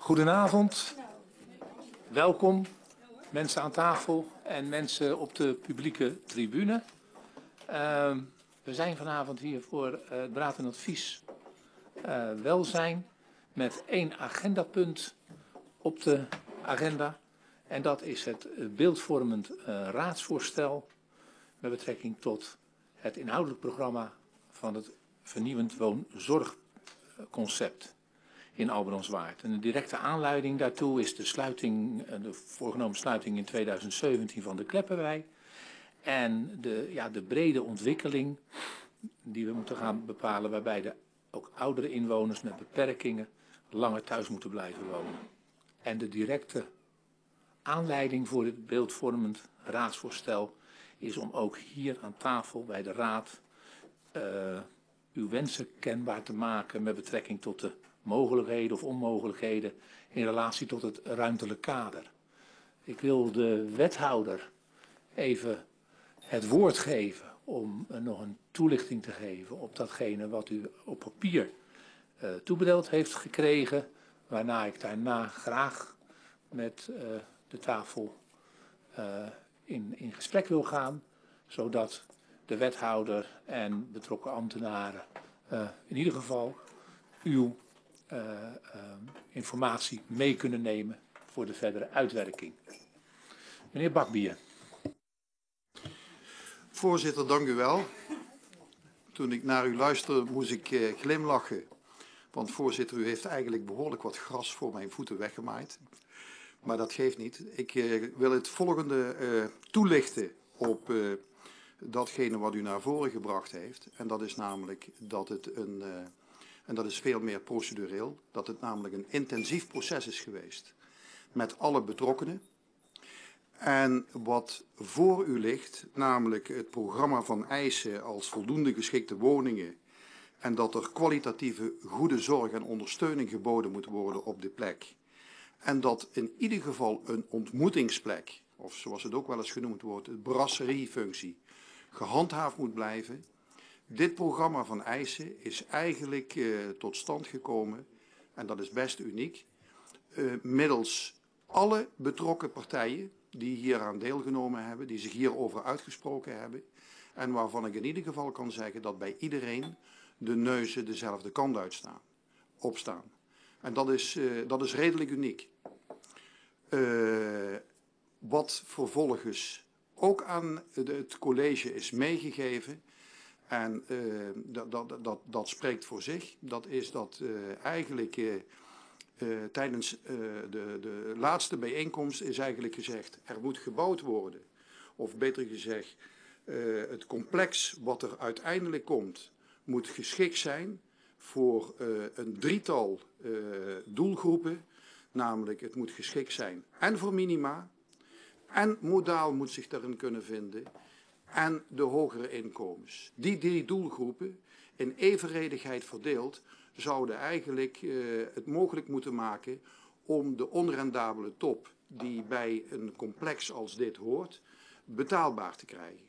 Goedenavond, welkom mensen aan tafel en mensen op de publieke tribune. We zijn vanavond hier voor het Beraad en Advies Welzijn met 1 agendapunt op de agenda. En dat is het beeldvormend raadsvoorstel met betrekking tot het inhoudelijk programma van het vernieuwend woonzorgconcept in Albrandswaard. En de directe aanleiding daartoe is de voorgenomen sluiting in 2017 van de Kleppenwei. En de brede ontwikkeling die we moeten gaan bepalen, waarbij ook oudere inwoners met beperkingen langer thuis moeten blijven wonen. En de directe aanleiding voor dit beeldvormend raadsvoorstel is om ook hier aan tafel bij de raad uw wensen kenbaar te maken met betrekking tot de mogelijkheden of onmogelijkheden in relatie tot het ruimtelijk kader. Ik wil de wethouder even het woord geven om nog een toelichting te geven op datgene wat u op papier toebedeeld heeft gekregen, waarna ik daarna graag met de tafel in gesprek wil gaan, zodat de wethouder en betrokken ambtenaren in ieder geval uw informatie mee kunnen nemen voor de verdere uitwerking. Meneer Bakbier. Voorzitter, dank u wel. Toen ik naar u luisterde moest ik glimlachen. Want voorzitter, u heeft eigenlijk behoorlijk wat gras voor mijn voeten weggemaaid. Maar dat geeft niet. Ik wil het volgende toelichten op datgene wat u naar voren gebracht heeft. En dat is namelijk dat het en dat is veel meer procedureel, dat het namelijk een intensief proces is geweest met alle betrokkenen. En wat voor u ligt, namelijk het programma van eisen als voldoende geschikte woningen en dat er kwalitatieve goede zorg en ondersteuning geboden moet worden op de plek. En dat in ieder geval een ontmoetingsplek, of zoals het ook wel eens genoemd wordt, de brasseriefunctie, gehandhaafd moet blijven. Dit programma van eisen is eigenlijk tot stand gekomen, en dat is best uniek, middels alle betrokken partijen die hieraan deelgenomen hebben, die zich hierover uitgesproken hebben, en waarvan ik in ieder geval kan zeggen dat bij iedereen de neuzen dezelfde kant opstaan. En dat is redelijk uniek. Wat vervolgens ook aan het college is meegegeven, en dat spreekt voor zich, dat is dat eigenlijk tijdens de laatste bijeenkomst is eigenlijk gezegd, er moet gebouwd worden. Of beter gezegd, het complex wat er uiteindelijk komt, moet geschikt zijn voor een drietal doelgroepen. Namelijk, het moet geschikt zijn en voor minima, en modaal moet zich daarin kunnen vinden, en de hogere inkomens. Die 3 doelgroepen, in evenredigheid verdeeld, zouden eigenlijk het mogelijk moeten maken om de onrendabele top die bij een complex als dit hoort, betaalbaar te krijgen.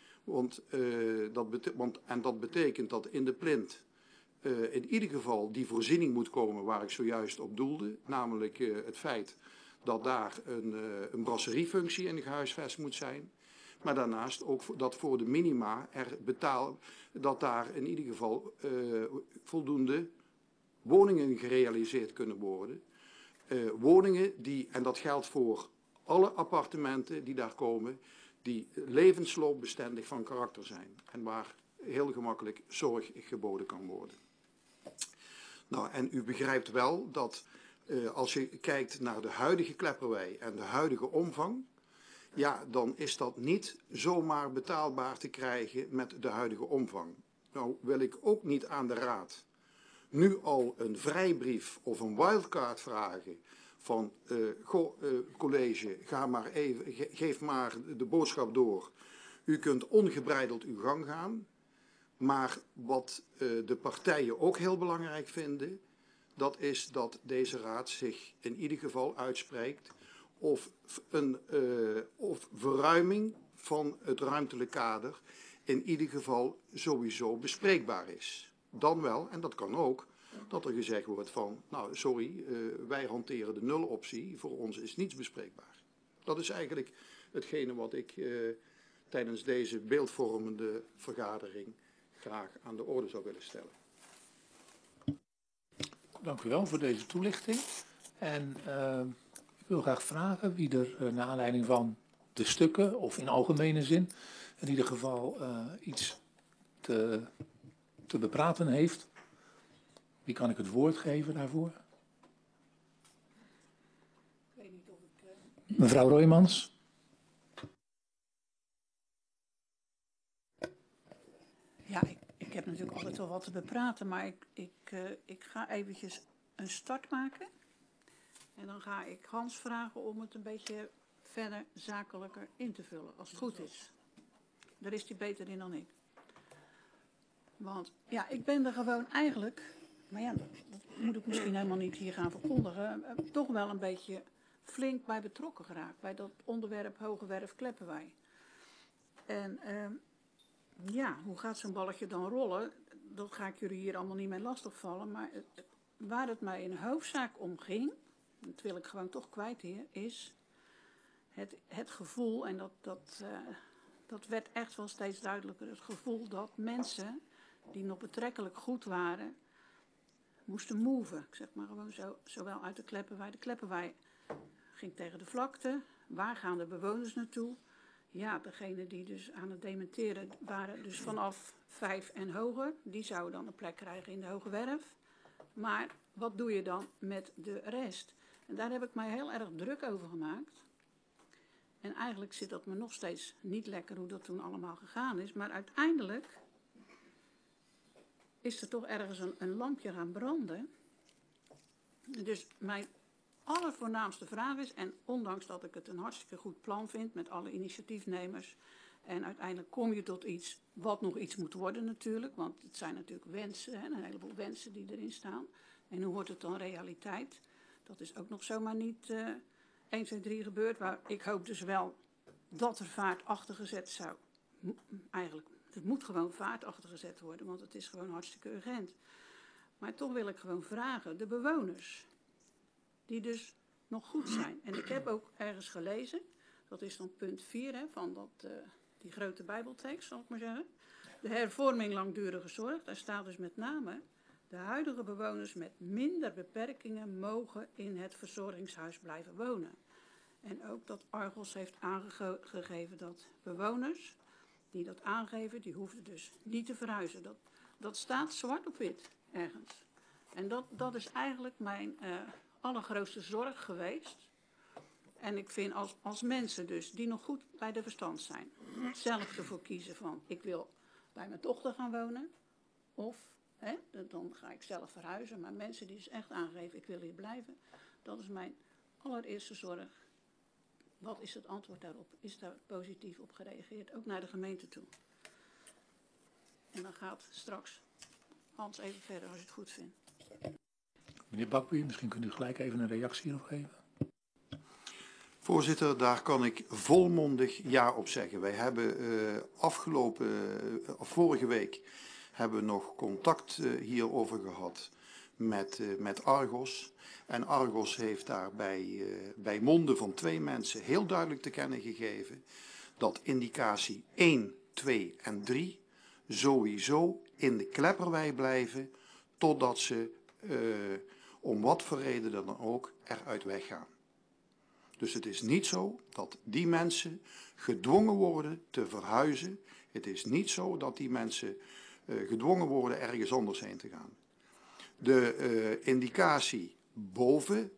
Dat betekent dat in de plint in ieder geval die voorziening moet komen waar ik zojuist op doelde, namelijk het feit dat daar een brasseriefunctie in gehuisvest moet zijn. Maar daarnaast ook dat voor de minima dat daar in ieder geval voldoende woningen gerealiseerd kunnen worden. Woningen die, en dat geldt voor alle appartementen die daar komen, die levensloopbestendig van karakter zijn. En waar heel gemakkelijk zorg geboden kan worden. Nou, en u begrijpt wel dat als je kijkt naar de huidige Kleppenwei en de huidige omvang, ja, dan is dat niet zomaar betaalbaar te krijgen met de huidige omvang. Nou wil ik ook niet aan de raad nu al een vrijbrief of een wildcard vragen van college, geef maar de boodschap door. U kunt ongebreideld uw gang gaan. Maar wat de partijen ook heel belangrijk vinden, dat is dat deze raad zich in ieder geval uitspreekt of verruiming van het ruimtelijk kader in ieder geval sowieso bespreekbaar is. Dan wel, en dat kan ook, dat er gezegd wordt van, nou sorry, wij hanteren de nuloptie, voor ons is niets bespreekbaar. Dat is eigenlijk hetgene wat ik tijdens deze beeldvormende vergadering graag aan de orde zou willen stellen. Dank u wel voor deze toelichting. En ik wil graag vragen wie er naar aanleiding van de stukken, of in algemene zin, in ieder geval iets te bepraten heeft. Wie kan ik het woord geven daarvoor? Ik weet niet of ik... Mevrouw Roijmans. Ja, ik heb natuurlijk altijd wel wat te bepraten, maar ik ga eventjes een start maken. En dan ga ik Hans vragen om het een beetje verder zakelijker in te vullen, als het goed is. Daar is hij beter in dan ik. Want ja, ik ben er gewoon eigenlijk, maar ja, dat moet ik misschien helemaal niet hier gaan verkondigen, toch wel een beetje flink bij betrokken geraakt, bij dat onderwerp Hogewerf Kleppenwei. En ja, hoe gaat zo'n balletje dan rollen? Dat ga ik jullie hier allemaal niet mee lastigvallen, maar waar het mij in hoofdzaak om ging, dat wil ik gewoon toch kwijt hier, is het gevoel, en dat werd echt wel steeds duidelijker, het gevoel dat mensen die nog betrekkelijk goed waren, moesten moven. Ik zeg maar gewoon zo, zowel uit de Kleppenwei. De Kleppenwei ging tegen de vlakte. Waar gaan de bewoners naartoe? Ja, degene die dus aan het dementeren waren, dus vanaf 5 en hoger, die zouden dan een plek krijgen in de Hogewerf. Maar wat doe je dan met de rest? En daar heb ik mij heel erg druk over gemaakt. En eigenlijk zit dat me nog steeds niet lekker hoe dat toen allemaal gegaan is. Maar uiteindelijk is er toch ergens een lampje gaan branden. Dus mijn allervoornaamste vraag is, en ondanks dat ik het een hartstikke goed plan vind met alle initiatiefnemers, en uiteindelijk kom je tot iets wat nog iets moet worden natuurlijk, want het zijn natuurlijk wensen, hè, een heleboel wensen die erin staan. En hoe wordt het dan realiteit? Dat is ook nog zomaar niet 1, 2, 3 gebeurd, maar ik hoop dus wel dat er vaart achter gezet zou. Eigenlijk, het moet gewoon vaart achter gezet worden, want het is gewoon hartstikke urgent. Maar toch wil ik gewoon vragen, de bewoners, die dus nog goed zijn. En ik heb ook ergens gelezen, dat is dan punt 4 hè, van die grote bijbeltekst, zal ik maar zeggen. De hervorming langdurige zorg, daar staat dus met name, de huidige bewoners met minder beperkingen mogen in het verzorgingshuis blijven wonen. En ook dat Argos heeft aangegeven dat bewoners die dat aangeven, die hoefden dus niet te verhuizen. Dat staat zwart op wit ergens. En dat is eigenlijk mijn allergrootste zorg geweest. En ik vind als mensen dus, die nog goed bij de verstand zijn, zelf ervoor kiezen van, ik wil bij mijn dochter gaan wonen, of dan ga ik zelf verhuizen. Maar mensen die dus echt aangeven, ik wil hier blijven, dat is mijn allereerste zorg. Wat is het antwoord daarop? Is daar positief op gereageerd? Ook naar de gemeente toe. En dan gaat straks Hans even verder als je het goed vindt. Meneer Bakbuur, misschien kunt u gelijk even een reactie hierop geven. Voorzitter, daar kan ik volmondig ja op zeggen. Wij hebben vorige week hebben we nog contact hierover gehad met Argos. En Argos heeft daar bij monden van 2 mensen heel duidelijk te kennen gegeven dat indicatie 1, 2 en 3 sowieso in de Klepperwei blijven totdat ze om wat voor reden dan ook eruit weggaan. Dus het is niet zo dat die mensen gedwongen worden te verhuizen. Het is niet zo dat die mensen gedwongen worden ergens anders heen te gaan. De indicatie boven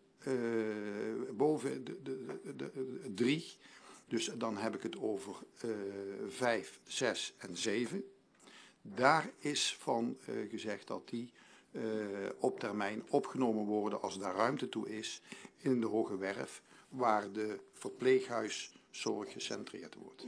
de 3, dus dan heb ik het over 5, 6 en 7. Daar is van gezegd dat die op termijn opgenomen worden als daar ruimte toe is in de Hogewerf, waar de verpleeghuiszorg gecentreerd wordt.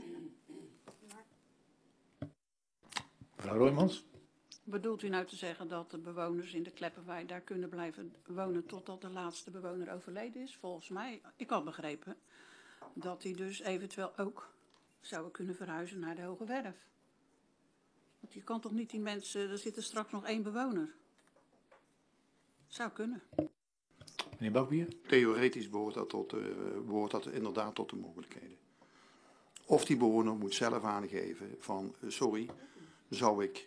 Mevrouw Roijmans. Bedoelt u nou te zeggen dat de bewoners in de Kleppenwei daar kunnen blijven wonen totdat de laatste bewoner overleden is? Volgens mij, ik had begrepen dat die dus eventueel ook zouden kunnen verhuizen naar de Hogewerf. Want je kan toch niet die mensen, er zit er straks nog 1 bewoner. Zou kunnen. Meneer Bakbier? Theoretisch behoort dat inderdaad tot de mogelijkheden. Of die bewoner moet zelf aangeven van, sorry, zou ik...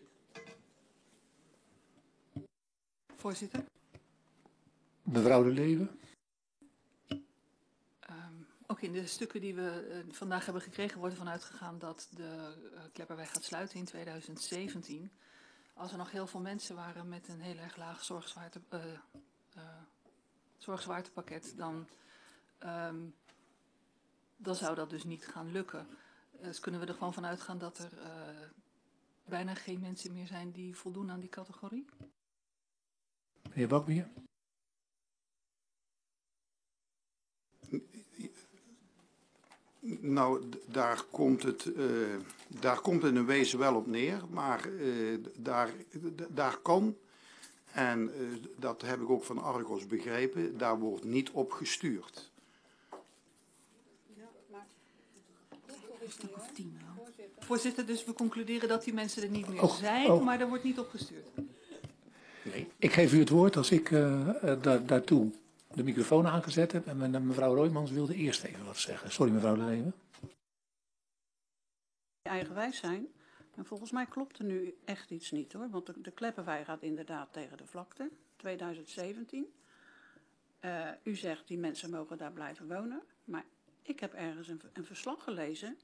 Voorzitter. Mevrouw De Leeuwen? Ook in de stukken die we vandaag hebben gekregen wordt ervan uitgegaan dat de Klepperweg gaat sluiten in 2017. Als er nog heel veel mensen waren met een heel erg laag zorgzwaartepakket, dan zou dat dus niet gaan lukken. Dus kunnen we er gewoon van uitgaan dat er bijna geen mensen meer zijn die voldoen aan die categorie? Meneer Bakbier? Nou, daar komt het in een wezen wel op neer, maar daar kan, en dat heb ik ook van Argos begrepen, daar wordt niet op gestuurd. Voorzitter, dus we concluderen dat die mensen er niet meer zijn, maar er wordt niet op gestuurd. Nee. Ik geef u het woord als ik daartoe de microfoon aangezet heb. En mevrouw Roijmans wilde eerst even wat zeggen. Sorry, mevrouw De Leeuwen. Eigenwijs zijn. Maar volgens mij klopt er nu echt iets niet hoor. Want de Klepperwei gaat inderdaad tegen de vlakte. 2017. U zegt die mensen mogen daar blijven wonen. Maar ik heb ergens een verslag gelezen.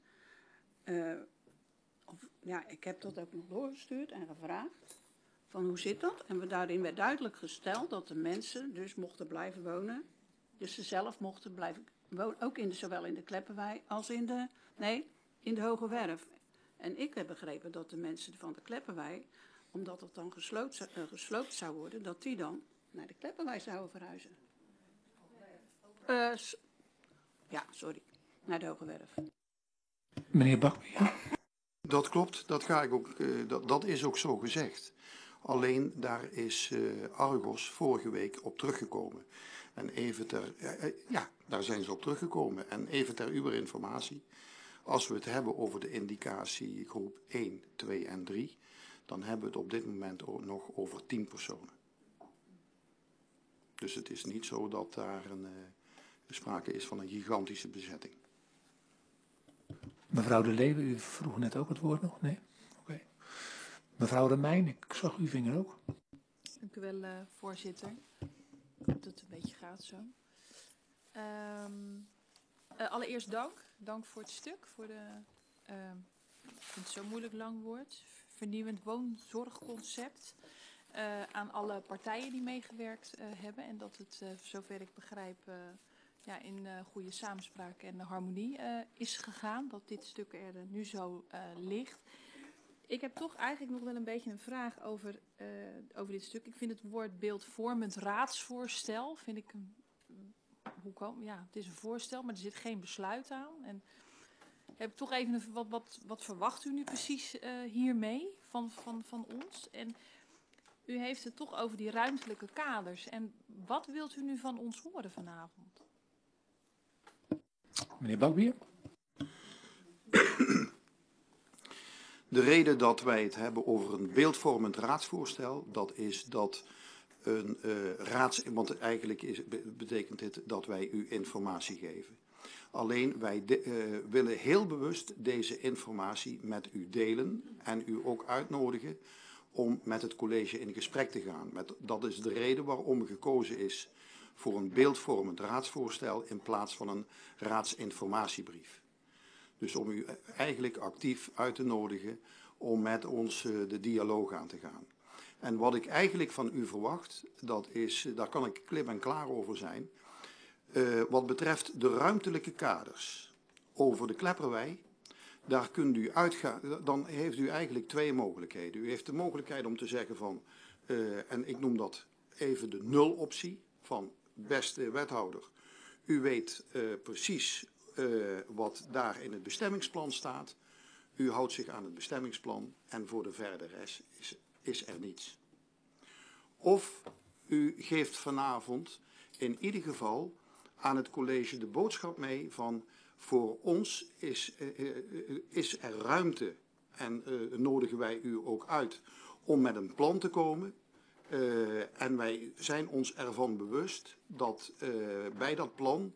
Ik heb dat ook nog doorgestuurd en gevraagd. Van hoe zit dat? En daarin werd duidelijk gesteld dat de mensen dus mochten blijven wonen. Dus ze zelf mochten blijven wonen. Ook zowel in de Klepperwei als in de Hoge Werf. En ik heb begrepen dat de mensen van de Klepperwei, omdat het dan gesloopt zou worden, dat die dan naar de Klepperwei zouden verhuizen. Naar de Hoge Werf. Meneer Bakbier? Dat klopt, dat is ook zo gezegd. Alleen daar is Argos vorige week op teruggekomen. En even daar zijn ze op teruggekomen. En even ter uw informatie, als we het hebben over de indicatie groep 1, 2 en 3, dan hebben we het op dit moment ook nog over 10 personen. Dus het is niet zo dat daar sprake is van een gigantische bezetting. Mevrouw De Leeuwen, u vroeg net ook het woord nog? Nee? Oké. Mevrouw Remijn, ik zag uw vinger ook. Dank u wel, voorzitter. Ik hoop dat het een beetje gaat zo. Allereerst dank. Dank voor het stuk. Ik vind het zo'n moeilijk lang woord. Vernieuwend woonzorgconcept. Aan alle partijen die meegewerkt hebben. En dat het, zover ik begrijp, in goede samenspraak en harmonie is gegaan. Dat dit stuk er nu zo ligt. Ik heb toch eigenlijk nog wel een beetje een vraag over dit stuk. Ik vind het woord beeldvormend raadsvoorstel, vind ik het is een voorstel, maar er zit geen besluit aan. En heb ik toch even wat verwacht u nu precies hiermee van ons? En u heeft het toch over die ruimtelijke kaders. En wat wilt u nu van ons horen vanavond? Meneer Bakbier? De reden dat wij het hebben over een beeldvormend raadsvoorstel, dat is dat want eigenlijk betekent dit dat wij u informatie geven. Alleen wij willen heel bewust deze informatie met u delen en u ook uitnodigen om met het college in gesprek te gaan. Dat is de reden waarom gekozen is voor een beeldvormend raadsvoorstel in plaats van een raadsinformatiebrief. Dus om u eigenlijk actief uit te nodigen om met ons de dialoog aan te gaan. En wat ik eigenlijk van u verwacht, daar kan ik klip en klaar over zijn. Wat betreft de ruimtelijke kaders over de Klepperwei, daar kunt u uitgaan. Dan heeft u eigenlijk twee mogelijkheden. U heeft de mogelijkheid om te zeggen van, en ik noem dat even de nuloptie, van beste wethouder. U weet precies wat daar in het bestemmingsplan staat. U houdt zich aan het bestemmingsplan en voor de verdere rest is er niets. Of u geeft vanavond in ieder geval aan het college de boodschap mee van voor ons is er ruimte en nodigen wij u ook uit om met een plan te komen En wij zijn ons ervan bewust dat bij dat plan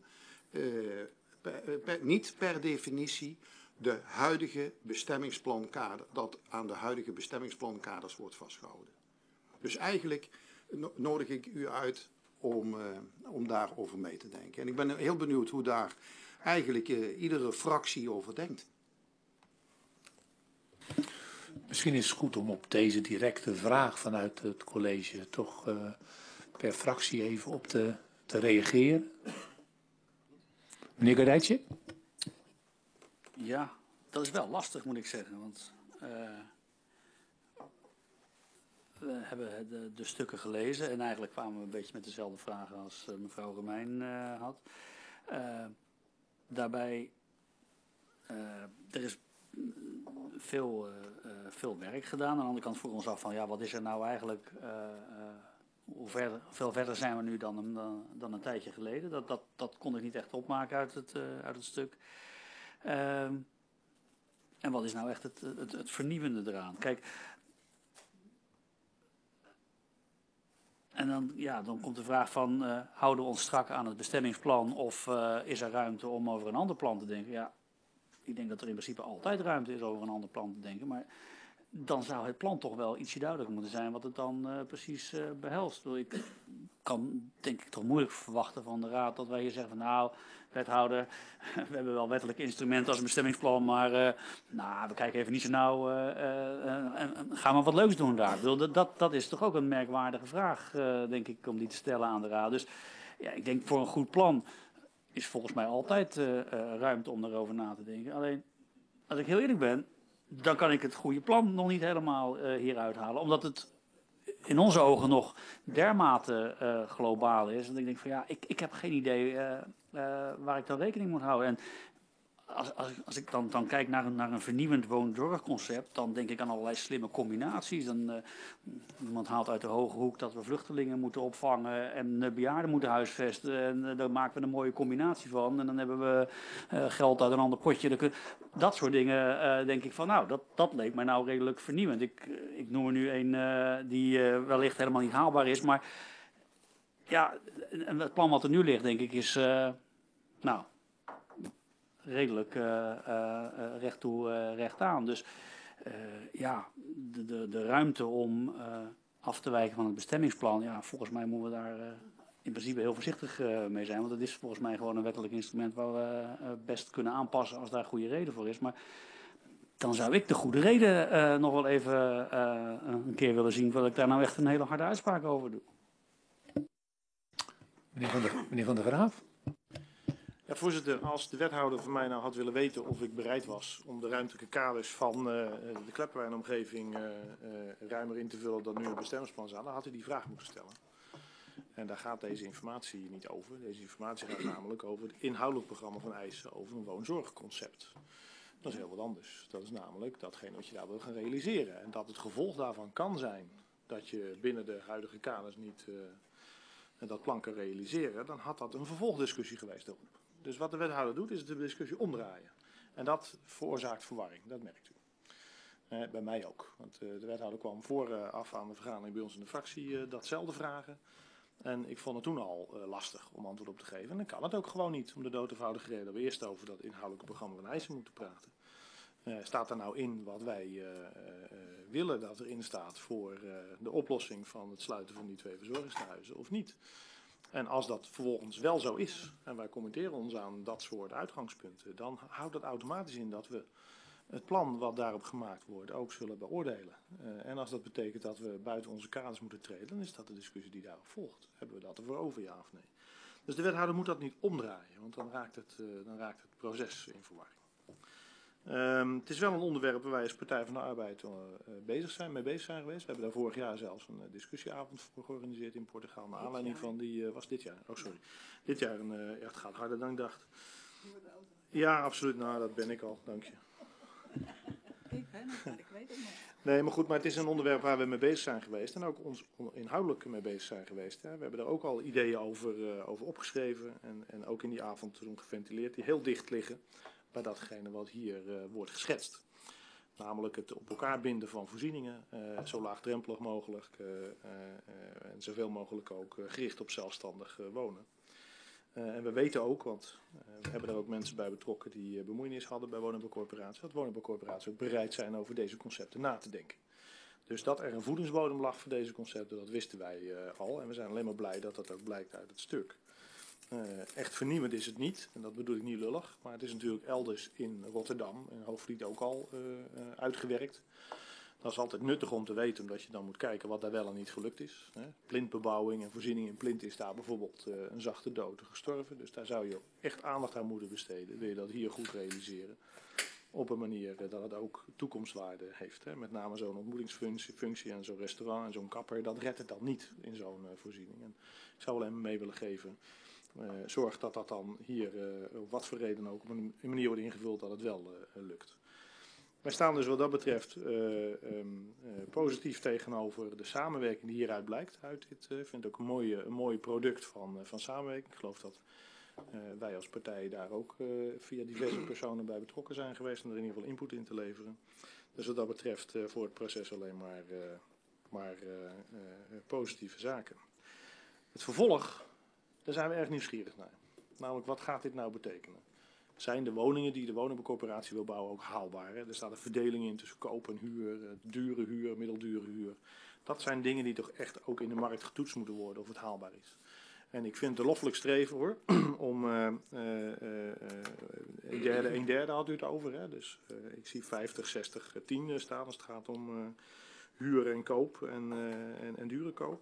niet per definitie de huidige bestemmingsplankader, dat aan de huidige bestemmingsplankaders wordt vastgehouden. Dus eigenlijk nodig ik u uit om daarover mee te denken. En ik ben heel benieuwd hoe daar eigenlijk iedere fractie over denkt. Misschien is het goed om op deze directe vraag vanuit het college toch per fractie even op te reageren. Meneer Gardijtje? Ja, dat is wel lastig, moet ik zeggen. Want we hebben de stukken gelezen en eigenlijk kwamen we een beetje met dezelfde vragen als mevrouw Romein had. Daarbij, er is veel werk gedaan. Aan de andere kant vroegen we ons af van, ja, wat is er nou eigenlijk, veel verder zijn we nu dan een tijdje geleden. Dat kon ik niet echt opmaken uit het stuk. En wat is nou echt het vernieuwende eraan? Kijk, en dan komt de vraag van, houden we ons strak aan het bestemmingsplan of is er ruimte om over een ander plan te denken? Ja, ik denk dat er in principe altijd ruimte is over een ander plan te denken, maar dan zou het plan toch wel ietsje duidelijker moeten zijn wat het dan precies behelst. Ik kan denk ik toch moeilijk verwachten van de Raad dat wij hier zeggen van nou, wethouder, we hebben wel wettelijke instrumenten als een bestemmingsplan, maar we kijken even niet zo nauw en gaan we wat leuks doen daar. Dat is toch ook een merkwaardige vraag, denk ik, om die te stellen aan de Raad. Dus ja, ik denk voor een goed plan is volgens mij altijd ruimte om daarover na te denken. Alleen, als ik heel eerlijk ben, dan kan ik het goede plan nog niet helemaal hieruit halen. Omdat het in onze ogen nog dermate globaal is. Dat ik denk van ja, ik heb geen idee waar ik dan rekening moet houden. En als ik dan kijk naar een vernieuwend woonzorgconcept, dan denk ik aan allerlei slimme combinaties. Iemand haalt uit de hoge hoek dat we vluchtelingen moeten opvangen en bejaarden moeten huisvesten. En daar maken we een mooie combinatie van. En dan hebben we geld uit een ander potje. Dat soort dingen denk ik van nou, dat leek mij nou redelijk vernieuwend. Ik noem er nu een die wellicht helemaal niet haalbaar is. Maar ja, en het plan wat er nu ligt denk ik is redelijk recht toe, recht aan. Dus de ruimte om af te wijken van het bestemmingsplan, ja, volgens mij moeten we daar in principe heel voorzichtig mee zijn. Want het is volgens mij gewoon een wettelijk instrument waar we best kunnen aanpassen als daar goede reden voor is. Maar dan zou ik de goede reden nog wel even een keer willen zien, wil ik daar nou echt een hele harde uitspraak over doe. Meneer Van der Graaf? Ja, voorzitter, als de wethouder van mij nou had willen weten of ik bereid was om de ruimtelijke kaders van de Kleppenwijnomgeving ruimer in te vullen dan nu het bestemmingsplan staat, dan had hij die vraag moeten stellen. En daar gaat deze informatie niet over. Deze informatie gaat namelijk over het inhoudelijk programma van eisen over een woonzorgconcept. Dat is heel wat anders. Dat is namelijk datgene wat je daar wil gaan realiseren. En dat het gevolg daarvan kan zijn dat je binnen de huidige kaders niet dat plan kan realiseren, dan had dat een vervolgdiscussie geweest erop. Dus wat de wethouder doet, is de discussie omdraaien. En dat veroorzaakt verwarring, dat merkt u. Bij mij ook. Want de wethouder kwam vooraf aan de vergadering bij ons in de fractie datzelfde vragen. En ik vond het toen al lastig om antwoord op te geven. En dan kan het ook gewoon niet, om de dood eenvoudige reden dat we eerst over dat inhoudelijke programma van eisen moeten praten. Staat er nou in wat wij willen dat erin staat voor de oplossing van het sluiten van die 2 verzorgingstehuizen of niet? En als dat vervolgens wel zo is, en wij commenteren ons aan dat soort uitgangspunten, dan houdt dat automatisch in dat we het plan wat daarop gemaakt wordt ook zullen beoordelen. En als dat betekent dat we buiten onze kaders moeten treden, dan is dat de discussie die daarop volgt. Hebben we dat ervoor over, ja of nee? Dus de wethouder moet dat niet omdraaien, want dan raakt het proces in verwarring. Het is wel een onderwerp waar wij als Partij van de Arbeid mee bezig zijn geweest. We hebben daar vorig jaar zelfs een discussieavond voor georganiseerd in Portugal. Naar aanleiding van die, was dit jaar, dit jaar het gaat harder dan ik dacht. Ja, absoluut, nou dat ben ik al, dank je. Ik ben het, maar ik weet het nog. Nee, maar goed, maar het is een onderwerp waar we mee bezig zijn geweest en ook ons inhoudelijk mee bezig zijn geweest. Hè. We hebben daar ook al ideeën over opgeschreven en ook in die avond toen geventileerd, die heel dicht liggen bij datgene wat hier wordt geschetst. Namelijk het op elkaar binden van voorzieningen, zo laagdrempelig mogelijk en zoveel mogelijk ook gericht op zelfstandig wonen. En we weten ook, want we hebben er ook mensen bij betrokken die bemoeienis hadden bij woningbouwcorporaties, dat woningbouwcorporaties ook bereid zijn over deze concepten na te denken. Dus dat er een voedingsbodem lag voor deze concepten, dat wisten wij al. En we zijn alleen maar blij dat dat ook blijkt uit het stuk. Echt vernieuwend is het niet, en dat bedoel ik niet lullig, maar het is natuurlijk elders in Rotterdam en Hoogvliet ook al uitgewerkt. Dat is altijd nuttig om te weten, omdat je dan moet kijken wat daar wel en niet gelukt is. Plintbebouwing en voorziening in plint is daar bijvoorbeeld een zachte dood gestorven. Dus daar zou je echt aandacht aan moeten besteden. Wil je dat hier goed realiseren? Op een manier dat het ook toekomstwaarde heeft. Met name zo'n ontmoetingsfunctie en zo'n restaurant en zo'n kapper. Dat redt het dan niet in zo'n voorziening. En ik zou wel even mee willen geven. Zorg dat dat dan hier op wat voor reden ook op een manier wordt ingevuld dat het wel lukt. Wij staan dus wat dat betreft positief tegenover de samenwerking die hieruit blijkt. Ik vind het ook een mooi product van samenwerking. Ik geloof dat wij als partij daar ook via diverse personen bij betrokken zijn geweest om er in ieder geval input in te leveren. Dus wat dat betreft voor het proces alleen maar positieve zaken. Het vervolg, daar zijn we erg nieuwsgierig naar. Namelijk, wat gaat dit nou betekenen? Zijn de woningen die de woningbouwcorporatie wil bouwen ook haalbaar? Hè? Er staat een verdeling in tussen koop en huur, dure huur, middeldure huur. Dat zijn dingen die toch echt ook in de markt getoetst moeten worden of het haalbaar is. En ik vind het een loffelijk streven hoor, om een derde had u het over. Hè? Dus ik zie 50, 60, 10 staan als het gaat om huur en koop en dure koop.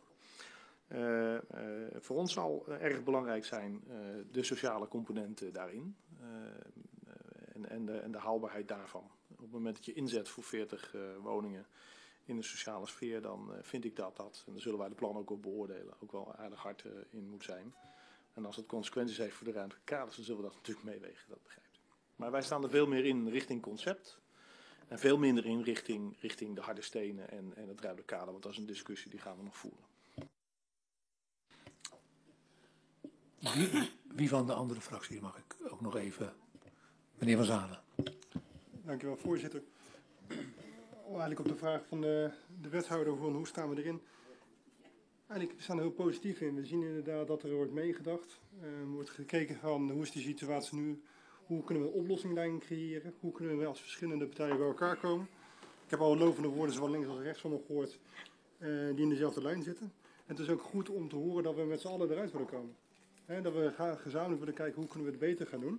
Voor ons zal erg belangrijk zijn de sociale componenten daarin en de haalbaarheid daarvan. Op het moment dat je inzet voor 40 woningen in de sociale sfeer, dan vind ik dat, en daar zullen wij de plannen ook op beoordelen, ook wel aardig hard in moet zijn. En als het consequenties heeft voor de ruimtelijke kaders, dan zullen we dat natuurlijk meewegen, dat begrijpt u. Maar wij staan er veel meer in richting concept en veel minder in richting de harde stenen en het ruimtelijke kader, want dat is een discussie die gaan we nog voeren. Wie van de andere fracties mag ik ook nog even? Meneer Van Zalen. Dank u wel, voorzitter. Eigenlijk op de vraag van de wethouder van hoe staan we erin. Eigenlijk staan we er heel positief in. We zien inderdaad dat er wordt meegedacht. Er wordt gekeken van hoe is die situatie nu? Hoe kunnen we een oplossing creëren? Hoe kunnen we als verschillende partijen bij elkaar komen? Ik heb al lovende woorden, zowel links als rechts van me gehoord, die in dezelfde lijn zitten. En het is ook goed om te horen dat we met z'n allen eruit willen komen. Dat we gezamenlijk willen kijken hoe kunnen we het beter gaan doen.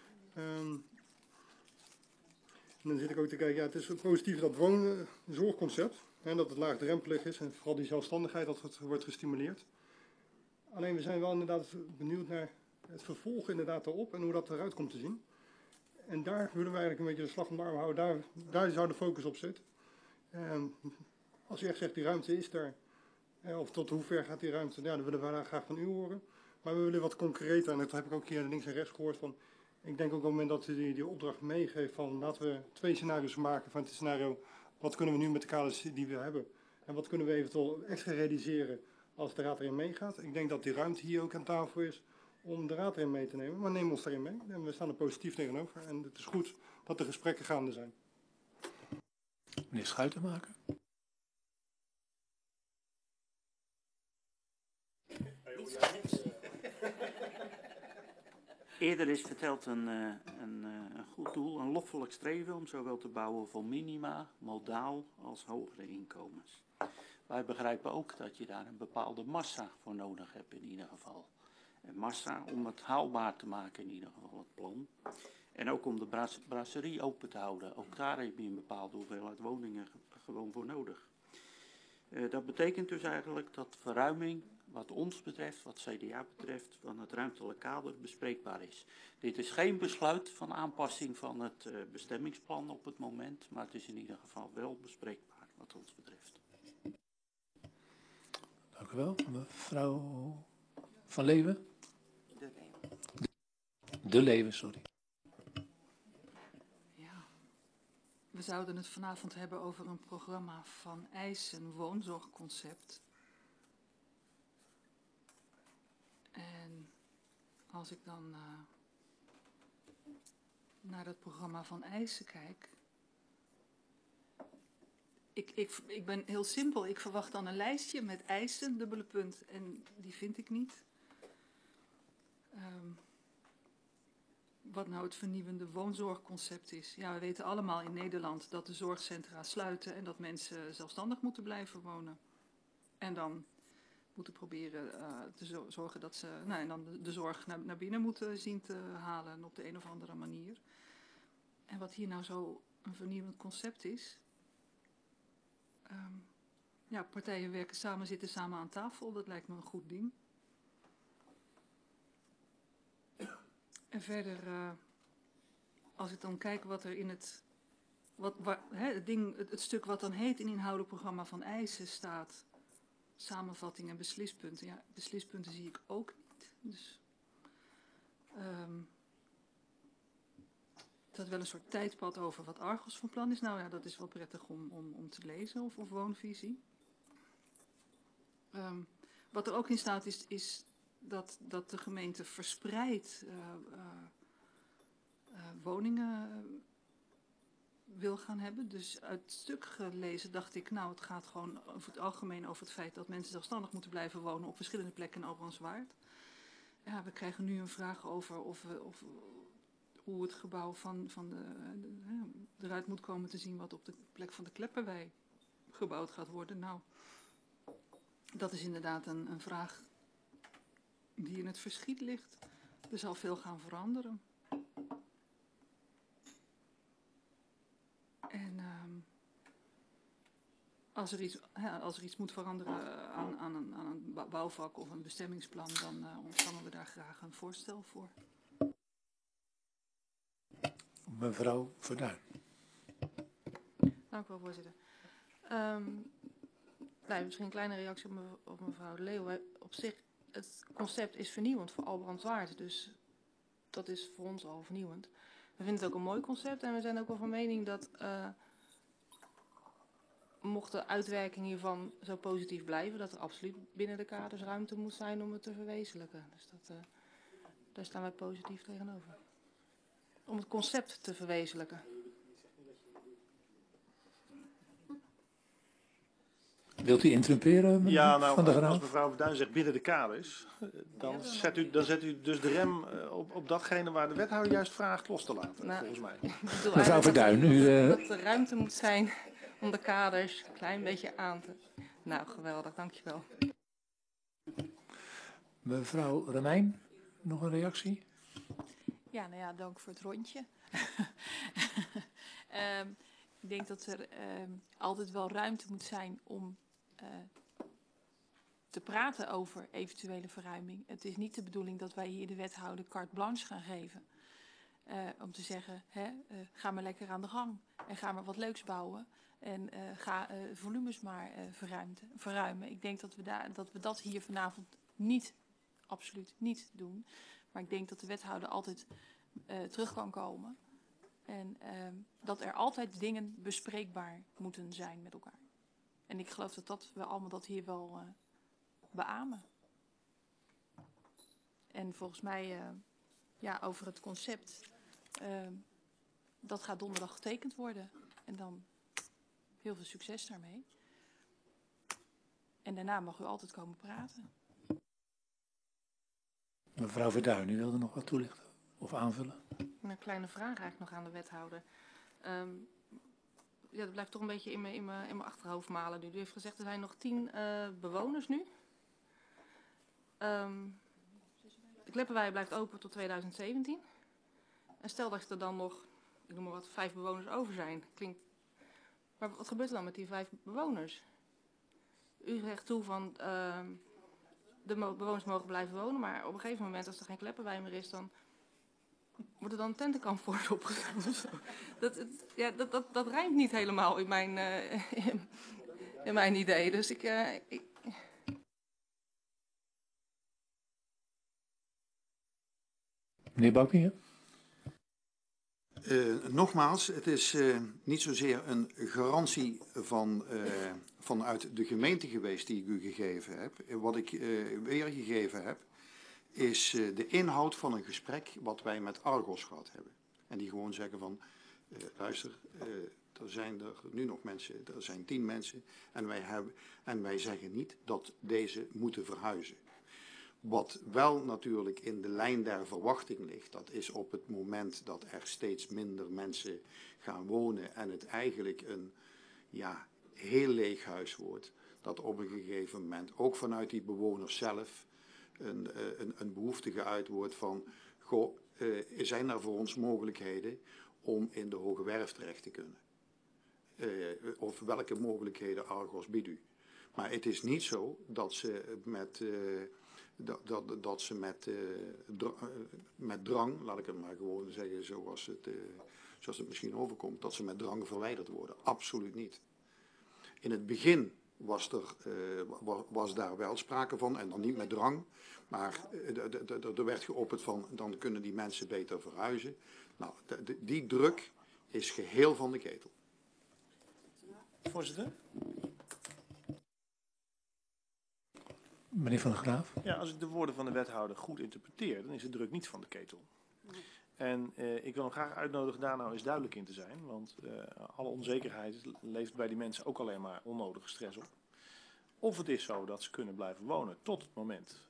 En dan zit ik ook te kijken, ja, het is positief dat woonzorgconcept, dat het laagdrempelig is en vooral die zelfstandigheid dat het wordt gestimuleerd. Alleen we zijn wel inderdaad benieuwd naar het vervolg inderdaad erop en hoe dat eruit komt te zien. En daar willen we eigenlijk een beetje de slag om de arm houden, daar zou de focus op zitten. Als u echt zegt die ruimte is daar, of tot hoe ver gaat die ruimte, ja, dan willen we daar graag van u horen. Maar we willen wat concreter, en dat heb ik ook hier links en rechts gehoord van. Ik denk ook op het moment dat u die opdracht meegeeft van laten we 2 scenario's maken van het scenario, wat kunnen we nu met de kaders die we hebben en wat kunnen we eventueel extra realiseren als de raad erin meegaat. Ik denk dat die ruimte hier ook aan tafel is om de raad erin mee te nemen, maar neem ons daarin mee en we staan er positief tegenover en het is goed dat de gesprekken gaande zijn. Meneer Schuitenmaker. Eerder is verteld een goed doel, een loffelijk streven om zowel te bouwen voor minima, modaal als hogere inkomens. Wij begrijpen ook dat je daar een bepaalde massa voor nodig hebt in ieder geval. Een massa om het haalbaar te maken in ieder geval, het plan. En ook om de brasserie open te houden. Ook daar heb je een bepaalde hoeveelheid woningen gewoon voor nodig. Dat betekent dus eigenlijk dat verruiming, wat ons betreft, wat CDA betreft, van het ruimtelijk kader bespreekbaar is. Dit is geen besluit van aanpassing van het bestemmingsplan op het moment, maar het is in ieder geval wel bespreekbaar wat ons betreft. Dank u wel. Mevrouw Van Leeuwen. De Leeuwen, sorry. Ja, we zouden het vanavond hebben over een programma van eisen woonzorgconcept. En als ik dan naar dat programma van eisen kijk, Ik ben heel simpel. Ik verwacht dan een lijstje met eisen, dubbele punt. En die vind ik niet. Wat nou het vernieuwende woonzorgconcept is. Ja, we weten allemaal in Nederland dat de zorgcentra sluiten en dat mensen zelfstandig moeten blijven wonen. En dan moeten proberen te zorgen dat ze en dan de zorg naar binnen moeten zien te halen op de een of andere manier. En wat hier nou zo een vernieuwend concept is. Partijen werken samen, zitten samen aan tafel. Dat lijkt me een goed ding. En verder, als ik dan kijk wat er in het stuk wat dan heet in inhoudelijk programma van eisen staat, samenvatting en beslispunten. Ja, beslispunten zie ik ook niet. Dus, er staat wel een soort tijdpad over wat Argos van plan is. Nou ja, dat is wel prettig om te lezen, of woonvisie. Wat er ook in staat is dat de gemeente verspreid woningen wil gaan hebben. Dus uit het stuk gelezen dacht ik, nou, het gaat gewoon over het algemeen over het feit dat mensen zelfstandig moeten blijven wonen op verschillende plekken in Albrandswaard. Ja, we krijgen nu een vraag over hoe het gebouw eruit moet komen te zien wat op de plek van de Klepperwei gebouwd gaat worden. Nou, dat is inderdaad een vraag die in het verschiet ligt. Er zal veel gaan veranderen. En als er iets moet veranderen aan een bouwvak of een bestemmingsplan, dan ontvangen we daar graag een voorstel voor. Mevrouw Verduin. Dank u wel, voorzitter. Misschien een kleine reactie op mevrouw De Leeuw. Op zich, het concept is vernieuwend voor Albrandswaard, dus dat is voor ons al vernieuwend. We vinden het ook een mooi concept en we zijn ook wel van mening dat mocht de uitwerking hiervan zo positief blijven, dat er absoluut binnen de kaders ruimte moet zijn om het te verwezenlijken. Dus daar staan wij positief tegenover. Om het concept te verwezenlijken. Wilt u interrumperen, Ja, nou, Van der Graaf? als mevrouw Verduin zegt binnen de kaders, dan zet u dus de rem op datgene waar de wethouder juist vraagt los te laten, volgens mij. Mevrouw Verduin, dat er ruimte moet zijn om de kaders een klein beetje aan te... Nou, geweldig, dankjewel. Mevrouw Remijn, nog een reactie? Ja, nou ja, dank voor het rondje. Ik denk dat er altijd wel ruimte moet zijn om te praten over eventuele verruiming. Het is niet de bedoeling dat wij hier de wethouder carte blanche gaan geven. Om te zeggen, ga maar lekker aan de gang en ga maar wat leuks bouwen. En ga volumes maar verruimen. Ik denk dat we dat hier vanavond absoluut niet doen. Maar ik denk dat de wethouder altijd terug kan komen. En dat er altijd dingen bespreekbaar moeten zijn met elkaar. En ik geloof dat we allemaal dat hier wel beamen. En volgens mij, over het concept, dat gaat donderdag getekend worden. En dan heel veel succes daarmee. En daarna mag u altijd komen praten. Mevrouw Verduin, u wilde nog wat toelichten of aanvullen? Een kleine vraag eigenlijk nog aan de wethouder. Dat blijft toch een beetje in mijn achterhoofd malen nu. U heeft gezegd er zijn nog 10 bewoners nu. De Klepperwei blijft open tot 2017. En stel dat er dan nog, ik noem maar wat, 5 bewoners over zijn. Maar wat gebeurt er dan met die 5 bewoners? U zegt toe van de bewoners mogen blijven wonen, maar op een gegeven moment als er geen Klepperwei meer is, dan wordt er dan een tentenkamp voor ze opgezet. Dat rijmt niet helemaal in mijn idee. Dus Meneer Bakmier? Nogmaals, het is niet zozeer een garantie vanuit de gemeente geweest die ik u gegeven heb. Wat ik weergegeven heb, is de inhoud van een gesprek wat wij met Argos gehad hebben. En die gewoon zeggen van, luister, Er zijn er nu nog mensen, er zijn 10 mensen en wij zeggen niet dat deze moeten verhuizen. Wat wel natuurlijk in de lijn der verwachting ligt, dat is op het moment dat er steeds minder mensen gaan wonen en het eigenlijk een heel leeg huis wordt, dat op een gegeven moment ook vanuit die bewoners zelf een behoefte geuit wordt van, goh, zijn er voor ons mogelijkheden om in de Hoge Werf terecht te kunnen? Of welke mogelijkheden Argos biedt u? Maar het is niet zo dat ze met drang, laat ik het maar gewoon zeggen zoals het misschien overkomt, dat ze met drang verwijderd worden. Absoluut niet. In het begin was daar wel sprake van, en dan niet met drang, maar er werd geopperd van, dan kunnen die mensen beter verhuizen. Nou, die druk is geheel van de ketel. Voorzitter? Meneer Van der Graaf? Ja, als ik de woorden van de wethouder goed interpreteer, dan is de druk niet van de ketel. En ik wil hem graag uitnodigen daar nou eens duidelijk in te zijn, want alle onzekerheid levert bij die mensen ook alleen maar onnodige stress op. Of het is zo dat ze kunnen blijven wonen tot het moment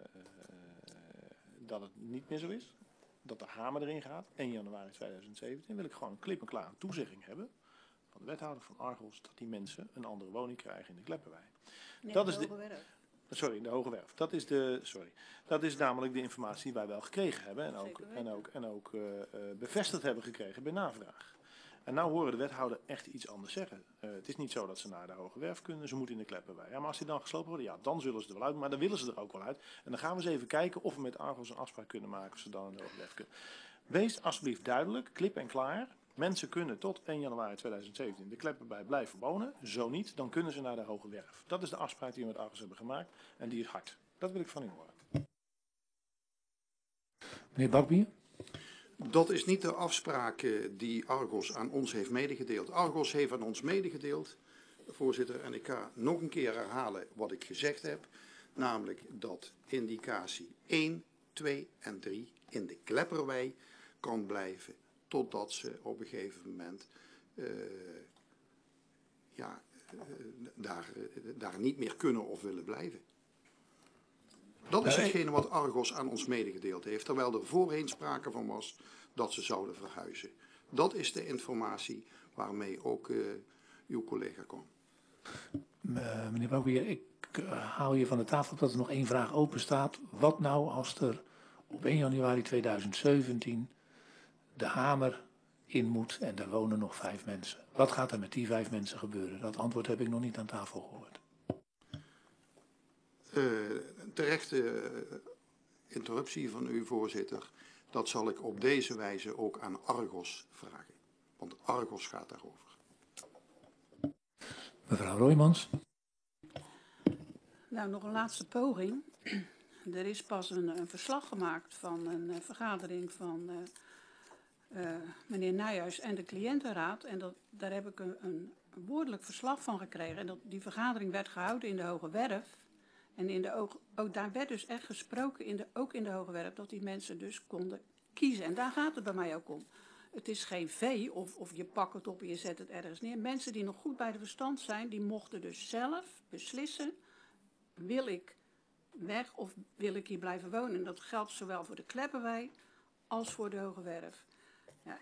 dat het niet meer zo is, dat de hamer erin gaat, 1 januari 2017, wil ik gewoon klip en klaar een toezegging hebben van de wethouder van Argos dat die mensen een andere woning krijgen in de Kleppenwei. Nee, Dat is de Hoge Werf. Sorry, de Hoge Werf. Dat is namelijk de informatie die wij wel gekregen hebben en ook bevestigd hebben gekregen bij navraag. En nou horen de wethouder echt iets anders zeggen. Het is niet zo dat ze naar de Hoge Werf kunnen, ze moeten in de Kleppenwei. Ja, maar als die dan geslopen worden, ja, dan zullen ze er wel uit, maar dan willen ze er ook wel uit. En dan gaan we eens even kijken of we met Argos een afspraak kunnen maken of ze dan in de Hoge Werf kunnen. Wees alsjeblieft duidelijk, klip en klaar. Mensen kunnen tot 1 januari 2017 de Kleppenwei blijven wonen. Zo niet, dan kunnen ze naar de Hoge Werf. Dat is de afspraak die we met Argos hebben gemaakt en die is hard. Dat wil ik van u horen. Meneer Bakbier? Dat is niet de afspraak die Argos aan ons heeft medegedeeld. Argos heeft aan ons medegedeeld, voorzitter, en ik ga nog een keer herhalen wat ik gezegd heb. Namelijk dat indicatie 1, 2 en 3 in de Kleppenwei kan blijven totdat ze op een gegeven moment daar niet meer kunnen of willen blijven. Dat is hetgene wat Argos aan ons medegedeeld heeft, terwijl er voorheen sprake van was dat ze zouden verhuizen. Dat is de informatie waarmee ook uw collega kwam. Meneer Bakbier, ik haal je van de tafel dat er nog 1 vraag open staat. Wat nou als er op 1 januari 2017 de hamer in moet en daar wonen nog 5 mensen? Wat gaat er met die 5 mensen gebeuren? Dat antwoord heb ik nog niet aan tafel gehoord. Terechte interruptie van u, voorzitter. Dat zal ik op deze wijze ook aan Argos vragen. Want Argos gaat daarover. Mevrouw Roijmans. Nou, nog een laatste poging. Er is pas een verslag gemaakt van een vergadering van meneer Nijhuis en de cliëntenraad. En daar heb ik een woordelijk verslag van gekregen. En die vergadering werd gehouden in de Hoge Werf. En ook daar werd dus echt gesproken, ook in de Hoge Werf, dat die mensen dus konden kiezen. En daar gaat het bij mij ook om. Het is geen vee of je pakt het op en je zet het ergens neer. Mensen die nog goed bij de verstand zijn, die mochten dus zelf beslissen, wil ik weg of wil ik hier blijven wonen? En dat geldt zowel voor de Kleppenwei als voor de Hoge Werf. Ja,